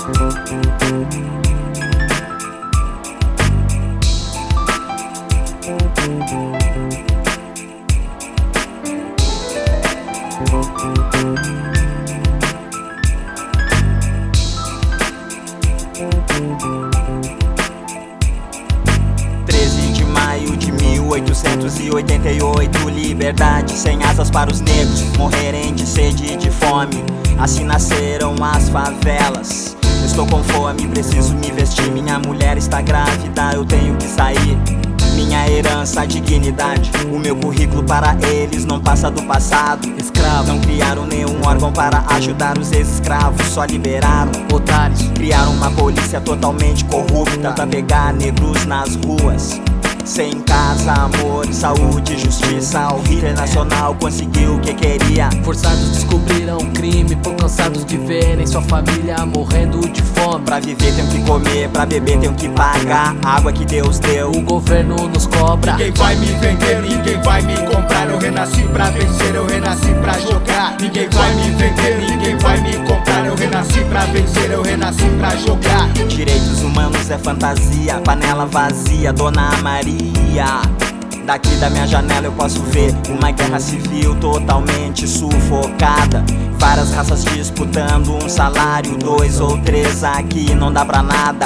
De maio de 1888, liberdade sem asas para os negros morrerem de sede e de fome. Assim nasceram as favelas. Estou com fome, preciso me vestir. Minha mulher está grávida, eu tenho que sair. Minha herança, a dignidade. O meu currículo para eles não passa do passado. Escravo, não criaram nenhum órgão para ajudar os ex-escravos, só liberaram otários. Criaram uma polícia totalmente corrupta pra pegar negros nas ruas. Sem casa, amor, saúde, justiça. O internacional conseguiu o que queria. Forçados descobriram o crime por cansados de verem sua família morrendo de fome. Pra viver tenho que comer, pra beber tenho que pagar. Água que Deus deu, o governo nos cobra. Ninguém vai me vender, ninguém vai me comprar. Eu renasci pra vencer, eu renasci pra jogar. Ninguém vai me vender, ninguém vai me comprar. Eu renasci pra vencer, eu renasci pra jogar. Direitos humanos é fantasia, panela vazia, Dona Maria. Daqui da minha janela eu posso ver uma guerra civil totalmente sufocada. Várias raças disputando um salário, 2 ou 3 aqui não dá pra nada.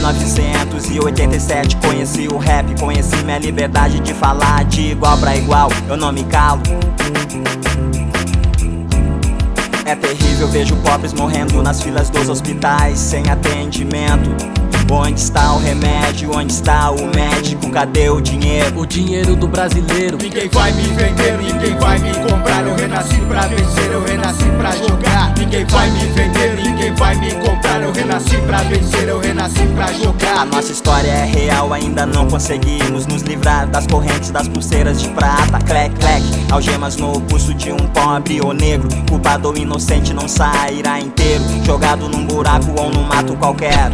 1987 conheci o rap, conheci minha liberdade de falar de igual pra igual. Eu não me calo. É terrível, vejo pobres morrendo nas filas dos hospitais sem atendimento. Onde está o remédio? Onde está o médico? Cadê o dinheiro? O dinheiro do brasileiro. Ninguém vai me vender, ninguém vai me comprar. Eu renasci pra vencer, eu renasci pra jogar. Ninguém vai me vender, ninguém vai me comprar. Eu renasci pra vencer, eu renasci pra jogar. A nossa história é real, ainda não conseguimos nos livrar das correntes, das pulseiras de prata. Clec, clec, algemas no pulso de um pobre ou negro. Culpado ou inocente não sairá inteiro, jogado num buraco ou num mato qualquer.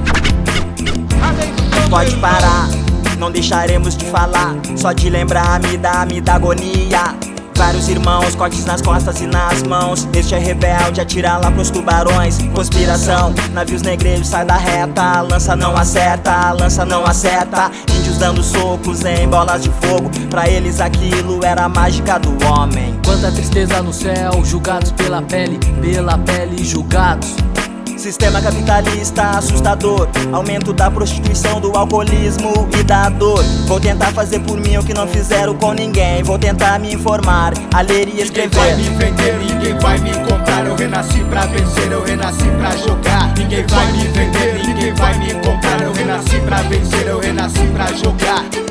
Pode parar, não deixaremos de falar. Só de lembrar me dá agonia. Vários irmãos, cortes nas costas e nas mãos. Este é rebelde, atira lá pros tubarões. Conspiração, navios negreiros, sai da reta. A lança não acerta, a lança não acerta. Índios dando socos em bolas de fogo. Pra eles aquilo era a mágica do homem. Quanta tristeza no céu, julgados pela pele julgados. Sistema capitalista assustador, aumento da prostituição, do alcoolismo e da dor. Vou tentar fazer por mim o que não fizeram com ninguém. Vou tentar me informar, a ler e escrever. Ninguém vai me vender, ninguém vai me comprar. Eu renasci pra vencer, eu renasci pra jogar. Ninguém vai me vender, ninguém vai me comprar. Eu renasci pra vencer, eu renasci pra jogar.